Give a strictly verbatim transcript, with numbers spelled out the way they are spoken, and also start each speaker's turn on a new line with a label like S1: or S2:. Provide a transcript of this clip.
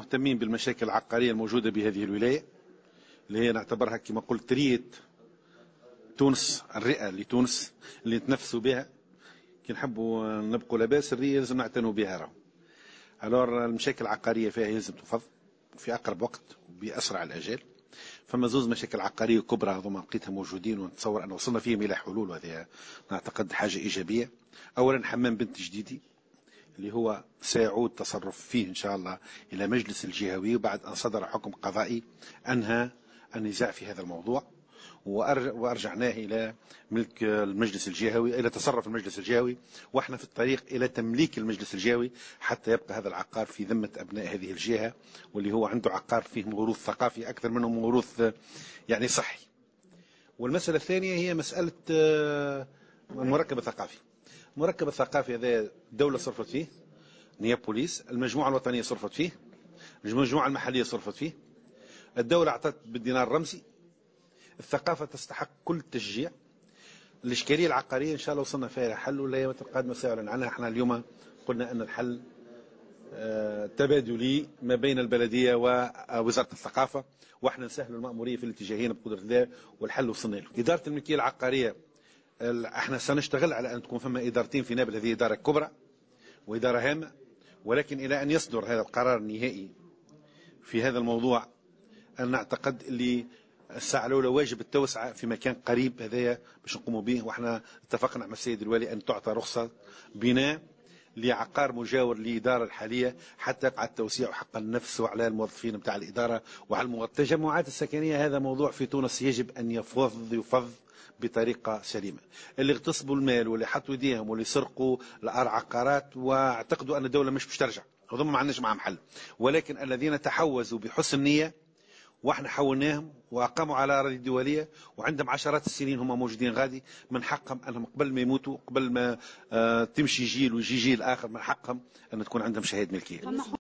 S1: مهتمين بالمشاكل العقارية الموجودة بهذه الولاية اللي هي نعتبرها كما قلت رية تونس، الرئة لتونس اللي نتنفسوا بها. كي نحبوا نبقوا لاباس الرئة لازم نعتنوا بها راهو. الور المشاكل العقارية فيها لازم تفض في أقرب وقت بأسرع الأجال. فما زوز مشاكل عقارية كبرى هذوما لقيتها موجودين، ونتصور أن وصلنا فيهم إلى حلول، وهذه نعتقد حاجة إيجابية. أولا حمام بنت جديدي اللي هو سيعود تصرف فيه إن شاء الله إلى مجلس الجهوي بعد أن صدر حكم قضائي أنهى النزاع في هذا الموضوع، وأرجعناه إلى ملك المجلس الجهوي، إلى تصرف المجلس الجهوي، وإحنا في الطريق إلى تمليك المجلس الجهوي حتى يبقى هذا العقار في ذمة أبناء هذه الجهة، واللي هو عنده عقار فيه موروث ثقافي أكثر منه موروث يعني صحي. والمسألة الثانية هي مسألة المركب الثقافي. المركب الثقافي هذا الدولة صرفت فيه، نيابوليس، المجموعة الوطنية صرفت فيه، المجموعة المحلية صرفت فيه، الدولة أعطت بالدينار الرمزي. الثقافة تستحق كل التشجيع. الإشكالية العقارية إن شاء الله وصلنا فيها حل، والأيامات القادمة سيعلن عنها. احنا اليوم قلنا أن الحل تبادلي ما بين البلدية ووزارة الثقافة، واحنا نسهل المأمورية في الاتجاهين بقدرة الله، والحل وصلنا له. إدارة الملكية العقارية احنا سنشتغل على أن تكون فما إدارتين في نابل، هذه إدارة كبرى وإدارة هامة، ولكن إلى أن يصدر هذا القرار النهائي في هذا الموضوع أن نعتقد اللي الساعة الأولى واجب التوسعة في مكان قريب هذايا باش نقوموا به. واحنا اتفقنا مع السيد الوالي أن تعطى رخصة بناء لعقار مجاور للإدارة الحالية حتى يقع التوسيع حق النفس وعلى الموظفين متاع الإدارة وعلى الموظفين. التجمعات السكنية هذا موضوع في تونس يجب أن يفض يفض بطريقة سليمة. اللي اغتصبوا المال واللي حطوا ايديهم واللي سرقوا العقارات واعتقدوا أن الدولة مش باش ترجع، هذوما ما عندناش معهم حل. ولكن الذين تحوزوا بحسن نية واحنا حولناهم واقاموا على اراضي دوليه وعندهم عشرات السنين هم موجودين غادي، من حقهم انهم قبل ما يموتوا، قبل ما آه تمشي جيل ويجي جيل اخر، من حقهم ان تكون عندهم شهاده ملكيه.